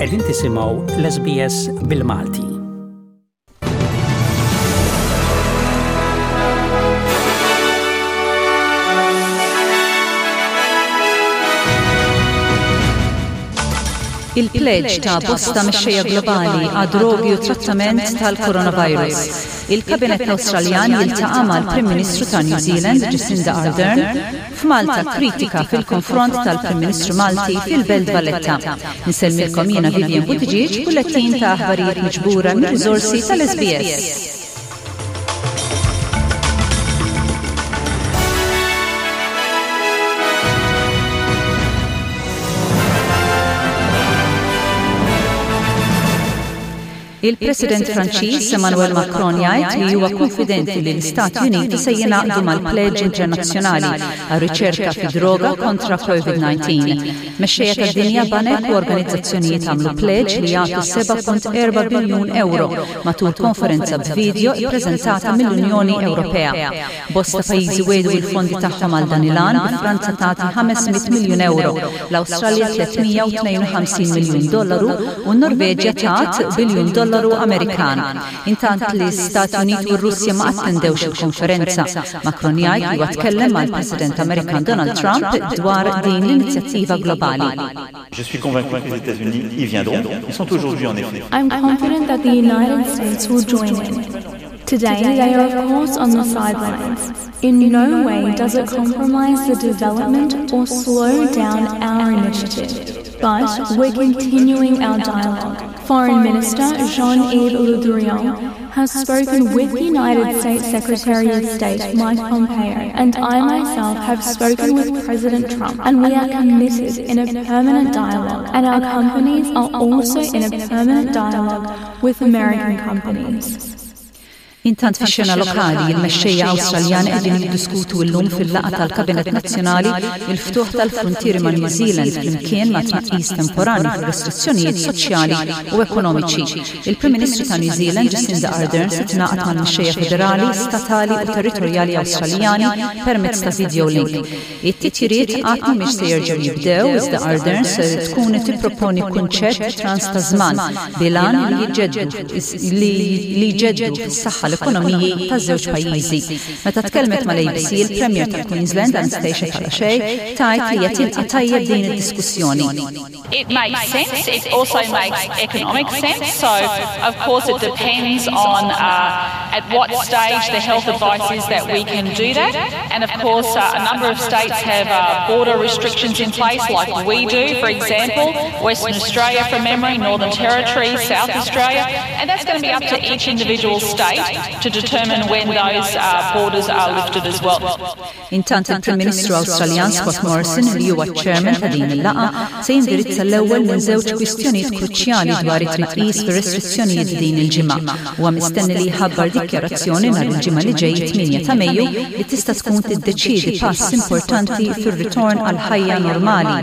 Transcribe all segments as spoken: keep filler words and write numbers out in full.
qegħdin tisimgħu l-S B S bil-Malti. Il-pledge ta' bosta mexxejja globali għad drogi u trattament tal-coronavirus. Il-Kabinet Awstraljan jiltaqa' mal-Prim Ministru ta' New Zealand, Jacinda Ardern, f'Malta kritika fil-konfront tal-Prim Ministru Malti fil-Belt Valletta. Nsellmilkom jiena Vivian Buttigieg bulletin ta' aħbarijiet miġbura mir-riżorsi tal-S B S. Il-President Franċiż Emmanuel Macron jgħid li huwa konfidenti li l-Istati Uniti se jingħaqdu mal-Pledge Internazzjonali għar-riċerka fid-droga kontra COVID nineteen. Mexxejja tad-dinja banek u organizzazzjonijiet għamlu pledge li jagħtu seba' punt erba' biljun euro matul konferenza b'video ppreżentata mill-Unjoni Ewropea. Bosta pajjiżi wedu l-fondi tagħhom għal dan il-għan, Franza tagħti ħamesmiet miljun euro, l-Awstralja tlietmija u tnejn u ħamsin miljun dollaru u n-Norveġja tat biljun dollaru Amerikan. Intant li l-Stati Uniti u r-Russja ma attendewx il-konferenza. Macron jgħid li huwa tkellem mal-President Amerikan Donald Trump dwar din l-inizjattiva globali. Je suis convaincu que les États-Unis y viendront. Ils sont aujourd'hui en effet. I'm confident that the United States will join in. Today, they are of course on the sidelines. In no way does it compromise the development or slow down our initiative. But we're continuing our dialogue. Foreign Minister Jean-Yves Le Drian has spoken with the United States Secretary of State Mike Pompeo, and I myself have spoken with President Trump, and we are committed in a permanent dialogue, and our companies are also in a permanent dialogue with American companies. Intant fix-xena lokali, il-mexxejja Awstraljani qegħdin jiddiskutu llum fil-laqgħa tal-Kabinet Nazzjonali il-ftuħ tal-frontieri ma' New Zealand flimkien ma' tnaqqis temporanju fir-restrizzjonijiet soċjali u ekonomiċi. Il-Prim Ministru ta' New Zealand, Jacinda Ardern, se tingħaqad mal-mexxejja federali, statali u territorjali Awstraljani permezz ta' video link. It-titjiriet qatt mhumiex se jerġgħu jibdew iżda Ardern se tkun tipproponi kunċett trans ta' żman bilan li jġeddu li jġeddu fis-saħħa l-ekonomiji taż-żewġ pajjiżi. Meta tkellmet mal-A B C, il-Premier ta' Queensland Anastasia Palaszczuk tajt li qed jilqa' tajjeb din id-diskussjoni. It makes sense. It also makes economic sense. So, of course, it depends on uh, at what stage the health advice is that we can do that. And, of course, uh, a number of states have uh, border restrictions in place like we do. For example, Western Australia, from memory, Northern Territory, South Australia. And that's going to be up to each individual state to determine when those uh, borders are lifted as well. Intant il-Prim Ministru Awstraljan Scott Morrison li huwa ċ-Chairman ta' din il-laqgħa se jindirizza l-ewwel minn żewġ kwistjonijiet kruċjali dwar it-tnaqqis fir-restrizzjonijiet din il-ġimgħa. Huwa mistenni li jħabbar dikjarazzjoni nhar il-ġimgħa li ġej tminja ta' Mejju li tista' tkun tiddeċiedi pass importanti fir-ritorn għal ħajja normali.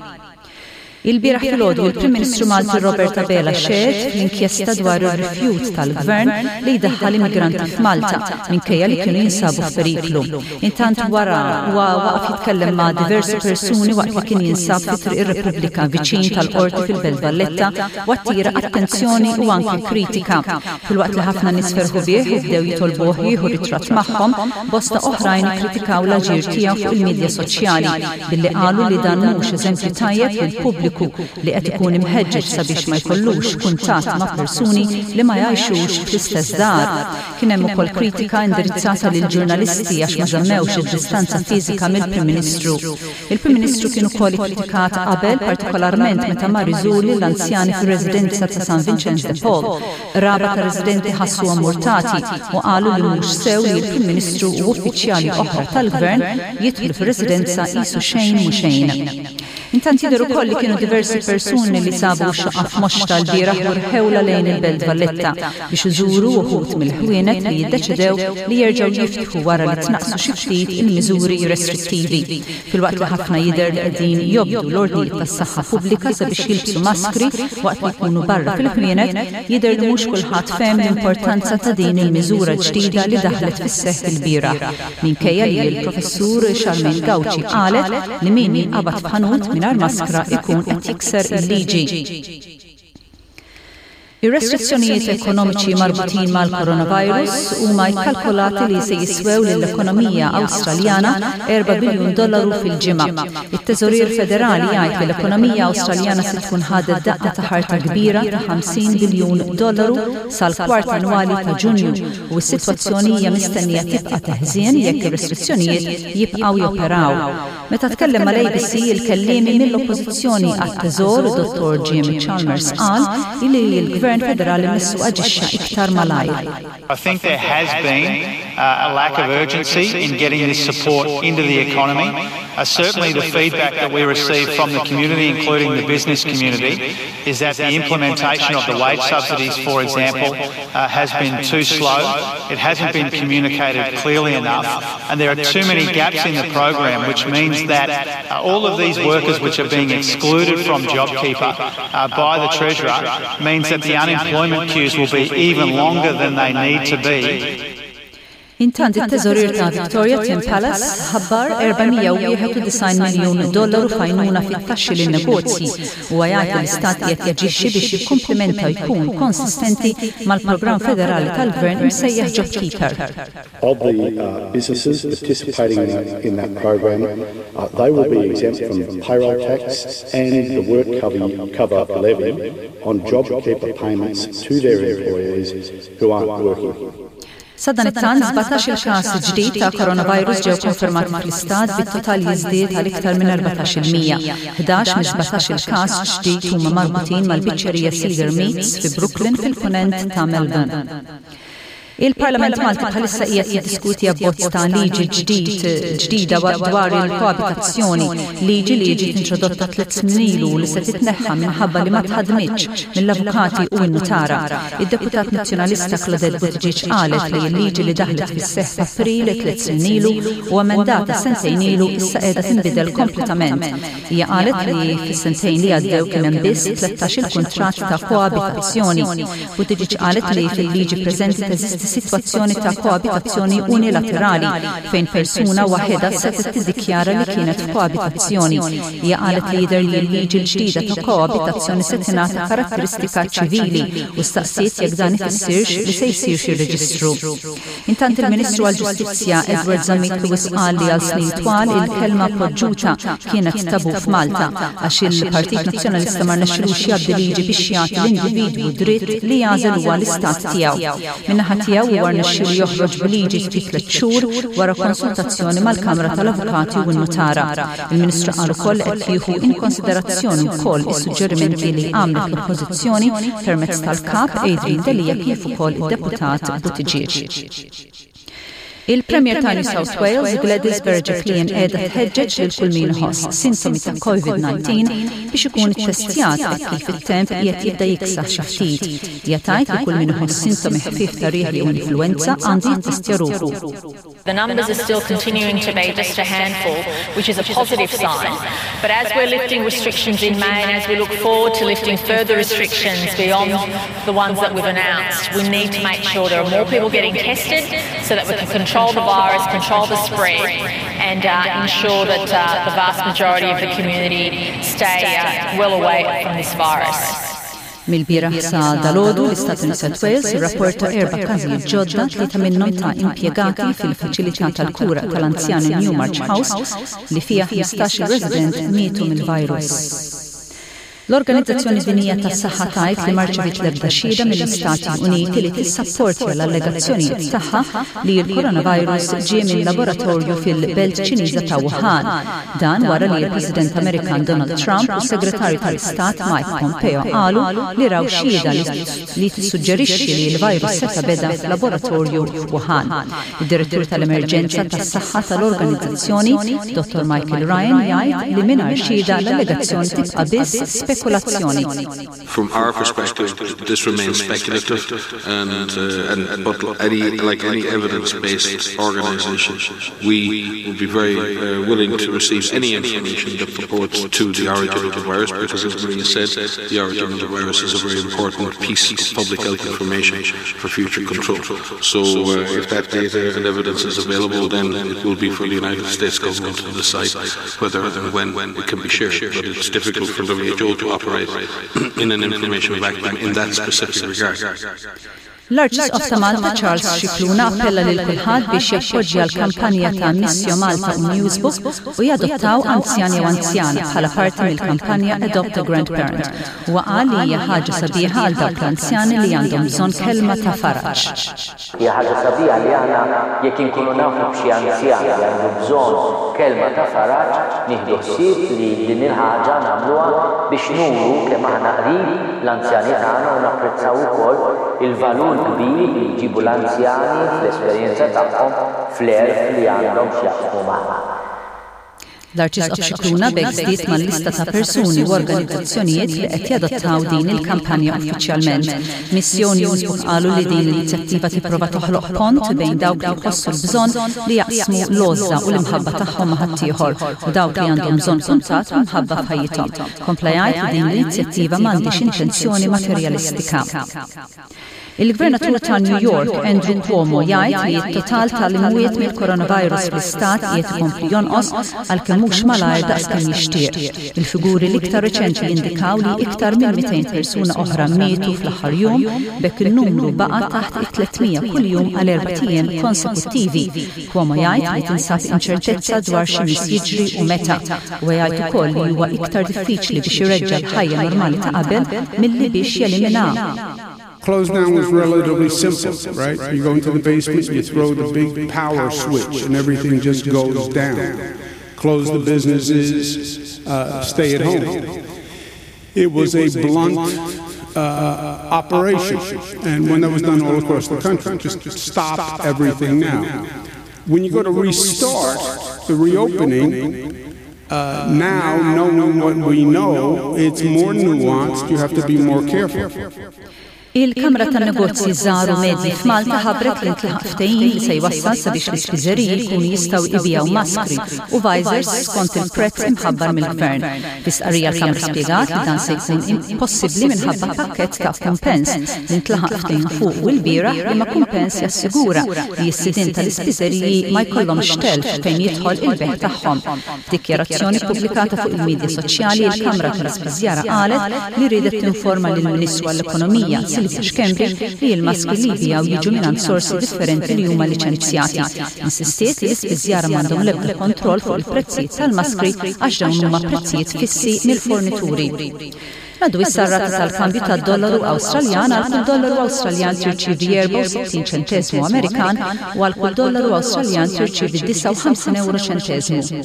Il-bieraħ filgħodu il-Prim Ministru Malti Roberta Bela xehed fl-inkjesta dwar ir-rifjut tal-Gvern li jdaħħal immigranti f'Malta minkejja li kienu jinsabu f'periklu. Intant wara waqaf jitkellem ma' diversi persuni waqt li kien jinsab fi triq ir-Repubblika viċin tal-qorti fil-Belt Valletta u attira attenzjoni u anke kritika. Filwaqt li ħafna nies ferħu bih jibdew jitolbuh jieħu ritratt magħhom, bosta oħrajn ikkritikaw l-aġir tiegħu fuq il-midja soċjali billi qalu li dan mhux eżempju tajjeb lill-pubbliku li qed ikun imħeġġeġ sabiex ma jkollux kuntatt ma' persuni li ma jgħixux fl-istess dar. Kien hemm ukoll kritika indirizzata lil ġurnalisti għax ma żammewx id-distanza fiżika mill-Prim Ministru. Il-Prim Ministru kien ukoll ikkritikat qabel partikolarment meta mar iżuri l-anzjani fir-residenza ta' San Vincent de Paul. Raba ta' residenti ħassuhom murtati u qalu li mhux sew li l-Prim Ministru u uffiċjali oħra tal-Gvern jidħlu fir-residenza qisu xejn mhu xejn. Intant jidher ukoll li kienu diversi persuni li sabu xaqqa f'moxx tal-bieraħ u rħewla lejn il-Belt Valletta biex iżuru uħud mill-ħwienet li jiddeċidew li jerġgħu jiftħu wara li tnaqqsu xi ftit il-miżuri restrittivi. Filwaqt li ħafna jidher li qegħdin jobdu l-ordnijiet tas-saħħa pubblika sabiex jilbsu maskri waqt li jkunu barra fil-ħwienet, jidher li mhux kulħadd fehem l-importanza ta' din il-miżura ġdida li daħlet fis-seħħ il-bieraħ. Minkejja li l-Professur Charmaine Gauci qalet li min jinqabad f'ħanut mingħajr maskra ikun qed jikser il-liġi. Ir-restrizzjonijiet ekonomiċi marbutin mal-coronavirus huma jkalkulati li se jiswew lill-ekonomija Awstraljana erba' biljun dollaru fil-ġimgħa. It-Teżorier Federali jgħid li l-ekonomija Awstraljana se tkun ħadet daqqa ta' ħarta kbira ta' ħamsin biljun dollaru sal-kwart annwali ta' Ġunju u s-sitwazzjoni hija mistennija tibqa' teħżien jekk ir-restrizzjonijiet jibqgħu joperaw. Meta tkellem mal-A B C il-kelliemi mill-Oppożizzjoni għat-Teżor, Dottor Jimmy Chalmers qal li l-Gvern Federali missu aġixxa iktar malajr. I think there has been uh, a lack of urgency in getting this support into the economy. Uh, certainly the feedback that we receive from the community, including the business community, is that the implementation of the wage subsidies, for example, uh, has been too slow. It hasn't been communicated clearly enough, and there are too many gaps in the program, which means that uh, all of these workers which are being excluded from JobKeeper uh, by the Treasurer means that the unemployment queues will be even longer than they need to be. Intant it-Teżorier ta' Victoria Tim Palace ħabbar erba'mija wieħed u design miljun dollaru fajnuna fit-taxxi lin-negozji u għajat l-Istat qed jaġixxi biex jikkumplimenta jkun konsistenti mal-programm federali tal-Gvern imsejjaħ JobKeeper. Of the uh, businesses participating in that, in that program, uh, they will be exempt from payroll tax and the work cover, cover levy on JobKeeper payments to their employees who aren't working. Sadan it-tan żbatax il-każ ġdid ta' coronavirus ġew konfermati fl-istat bit-total jiżdied għal iktar minn erbatax il-mija. ħdax minn żbatax il-każ ġdid huma marbutin mal-biċċerija Cedar Meats fi Brooklyn fil-punent ta' Melbourne. Il-Parlament Malti bħalissa qiegħed jiddiskuti abbozz ta' liġi ġdida dwar il-koabitazzjoni, liġi li ġiet introdotta tliet snin ilu li se titneħħa minħabba li ma tħadmitx mill-avukati u n-notara. Id-Deputat Nazzjonalista Claudette Buttigieg qalet li l-liġi li daħlet fis-seħħ f'April tliet snin ilu u emendata sentejn ilu issa qiegħda tinbidel kompletament. Hija qalet li fis-sentejn li għaddew kien hemm biss tlettax-il kuntratt ta' koabitazzjoni. Buttigieg qalet li fil-liġi preżenti teżisti situazzjoni ta' koabitazzjoni unilaterali fejn persuna waħeda se tiddikjara li kienet f'koabitazzjoni. Hija qalet li jidher li l-liġi l-ġdida ta' koabitazzjoni se tingħata karatteristika ċivili u staqsiet jekk dan ifissirx li se jsir xi reġistru. Intant il-Ministru għall-Ġustizzja Edward Zammit Lewis qal li għal snin twal il-kelma poġġuta kienet tabu f'Malta għax il-Partit Nazzjonalista ma rnexxilux jgħaddi liġi biex jagħti l-individwu dritt li jażel huwa l-istat tiegħu. Min-naħa tiegħu huwa rnexxielu joħroġ b'liġi fi tliet xhur wara konsultazzjoni mal-Kamra tal-Avukati u n-Notara. Il-Ministru qal ukoll qed jieħu in konsiderazzjoni wkoll is-suġġerimenti li għamlet l-Oppożizzjoni permezz tal-kap Adrian Delia kif ukoll id-Deputat Buttigieg. Il-Premier ta' New South Wales Gladys Berejiklian qiegħda tħeġġeġ lil kull min iħoss sintomi ta' COVID nineteen biex ikun ittestjat kif it-temp qiegħed jibda jiksaħ xi ftit. Hija tgħid li kull min iħoss sintomi ħfief ta' rieħli u influenza għandu jittestja ruħu. The numbers are still continuing to be just a handful, which is a positive sign. But as we're lifting restrictions in May and as we look forward to lifting further restrictions beyond the ones that we've announced, we need to make sure there are more people getting tested so that we can control the virus, control the spread, and uh, ensure that uh, the vast majority of the community stay uh, well away from this virus. Mill-bieraħ sa dalodu l-Istat New South Wales irrapporta erba' każijiet ġodda tlieta minnhom ta' impjegati fil-faċilità tal-kura tal-anzjani Newmarch House li fiha ħmistax-il resident mietu mill-virus. L-Organizzazzjoni Dinjija tas-Saħħa tgħid li ma rċevit l-ebda xhieda mill-Istati Uniti li tissapportja l-allegazzjonijiet tagħha li l-coronavirus ġie mill-laboratorju fil-Belt Ċiniża ta' Wuhan. Dan wara li l-President Amerikan Donald Trump u s-Segretarju tal-Istat Mike Pompeo qalu li raw xhieda li tissuġġerixxi li l-virus seta' beda fil-laboratorju f'Wuhan. Id-Direttur tal-Emerġenza tas-Saħħa tal-Organizzazzjoni, Doctor Michael Ryan, jgħid li mingħajr xhieda l-allegazzjoni tibqa' biss From our perspective, this remains speculative, and, uh, and, and but any like any evidence-based organisation, we will be very uh, willing to receive any information that purports to the origin of the virus, because, as Maria said, the origin of the virus is a very important piece of public health information for future control. So, uh, if that data and evidence is available, then it will be for the United States government to decide whether and when it can be shared. But it's difficult for W H O to to operate in an information vacuum in that specific regard. L-Arċisqof ta' Malta Charles Scicluna appella lil kulħadd biex jappoġġja l-kampanja ta' Missio Malta u Newsbook u jadottaw anzjani u anzjani bħala parti mill-kampanja Adopt a Grandparent. Huwa qal li hija ħaġa sabiħa għal dawk l-anzjani li għandhom bżonn kelma ta' faraġġ. Hija ħaġa sabiħa li aħna jekk inkunu nafu b'xi anzjan li għandu bżonn kelma ta' faraġġ nieħdu ħsieb li din il-ħaġa nagħmluha biex nuru kemm aħna qrib l-anzjani tagħna u napprezzaw ukoll il-valur kbir li jġibu l-anzjani fl-esperjenza tagħhom fl-erf li għandhom x'jaqsmu magħha. L-Arċisqof Scicluna bekk żdied mal-lista ta' persuni u organizzazzjonijiet li qed jadottaw din il-kampanja uffiċjalment. Missjoni Newsbook qalu li din l-inizjattiva tipprova toħloq pont bejn dawk li jħossu l-bżonn li jaqsmu l-għożla u l-imħabba tagħhom ma' ħaddieħor u dawk li għandhom bżonn kuntatt u mħabba f'ħajjithom. Kompla jgħid li din l-inizjattiva m'għandix intenzjoni materjalistika. Il-Gvernatur ta' New York, Andrew Cuomo, jgħid li t-total tal-imwiet mill-coronavirus fl-istat qiegħed ikompli jonqos għalkemm mhux malajr daqskemm jixtieq. Il-figuri l-iktar reċenti jindikaw li iktar minn mئتين persuna oħra mietu fl-aħħar jum, bekk il-numru baqa' taħt it-tlietmija kuljum għal erba' ijiem konsekuttivi. Cuomo jgħid li tinsab inċertezza dwar x'imiss jiġri u meta, u jgħid ukoll li huwa iktar diffiċli biex ireġġa' l-ħajja normali ta' qabel milli biex jeliminha. Close down was relatively simple, right? You go into the basement, you throw the big power switch, and everything just goes down. Close the businesses, uh, stay at home. It was a blunt uh, operation, and when that was done all across the country, just stop everything now. When you go to restart the reopening, uh, now knowing what we know, it's more nuanced, you have to be more careful. Il-Kamra tan-Negozji Żgħar u Medji f'Malta ħabbret li ntlaħaq ftehim li se jwassal sabiex l-ispiżeriji jkunu jistgħu jbiegħu maskri u visors skont il-prezz imħabbar mill-Gvern. Fis-qarrija l-Kamra spjegat li dan se jkun impossibbli minħabba pakkett ta' kumpens li ntlaħaq ftehim fuq u l-bieraħ li ma' kumpens jassigura li s-sidien tal-ispiżeriji ma jkollhomx telf fejn jidħol il-beħ tagħhom. F'dikjarazzjoni pubblikata fuq il-midja soċjali il-Kamra tal-Ispiżjara qalet li riedet tinforma lill-Ministru għall-Ekonomija Cambridge li l-maski li bijaw jiġu minn sorsi differenti li huma liċenzjati. Insistiet li l-ispiżjara m'għandhom l-ebda kontroll fuq il-prezzijiet tal-maskri għax dawn huma prezzijiet fissi mill-fornituri. Għadu issa r-rata tal-kambju tad-dollaru Awstraljan għal kull dollaru Awstraljan tirċievi erba' u sittin ċenteżmu Amerikan u għal kull dollaru Awstraljan tirċievi disa' u ħamsin euro ċenteżmu.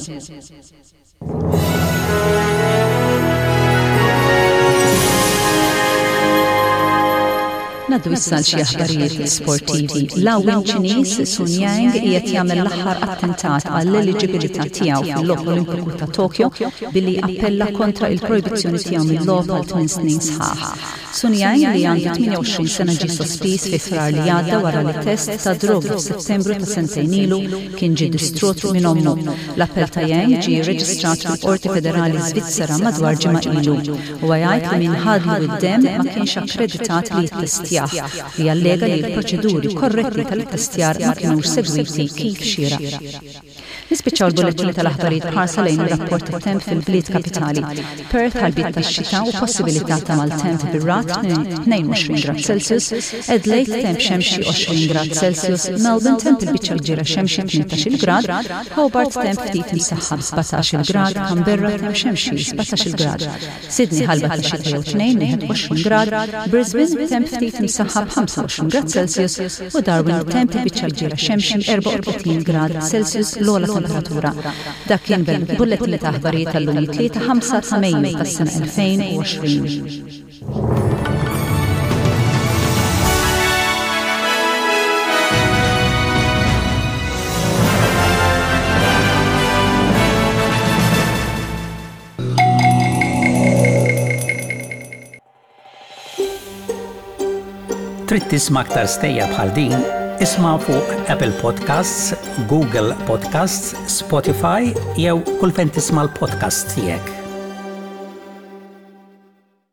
Naddu issa xi aħbarijiet sportivi. L-awwel Ċiniż Sun Yang qiegħed jagħmel l-aħħar attentat għall-eliġibilità tiegħu fil-logħob Olimpiku ta' Tokyo billi appella kontra il-projbizzjoni tiegħu mill-logħob għal tmien snin sħaħ. Sun Yang li għandu tmien u għoxrin sena ġie sospiż fi frar li għadda wara li test ta' drogi f'Settembru ta' sentejn ilu kien ġie distrott minn ommu. L-appell ta' Yang ġie rreġistrat fil-Qorti Federali Svizzera madwar ġimgħa ilu u jgħid li min ħadlu id-demm ma kienx akkreditat li jittestja li allega li l-proċeduri korretti tal-testjar ma kienux segwiti kif xieraq. Nispiċċaw l-bullettini tal-aħbarijiet bħarsa lejn ir-rapport tat-temp fil-bliet kapitali. Perth ħalbit tax-xita u possibilità ta' mal-temp bir-rat tnejn u għoxrin grad Celsius, Adelaide temp xemxi għoxrin grad Celsius, Melbourne temp il-biċċa l-ġira xemxi tnietax-il grad, Hobart temp ftit msaħħab sebgħatax-il grad, Canberra temp xemxi sebgħatax-il grad, Sydney ħalbet tax-xita jew tnejn wieħed u għoxrin grad, Brisbane temp ftit msaħħab ħamsa u għoxrin grad Celsius u Darwin temp il-biċċa l-ġira xemxi erba' u tletin grad Celsius l-ogħla temperatura. Dak kien bil-bulletin ta' aħbarijiet tal-lum tlieta ħamsa ta' Mejju tas-sena elfejn u għoxrin. Trid tisma' aktar stejja bħal din, isma' fuq Apple Podcasts, Google Podcasts, Spotify jew kull fejn tisma' l-podcast tiegħek.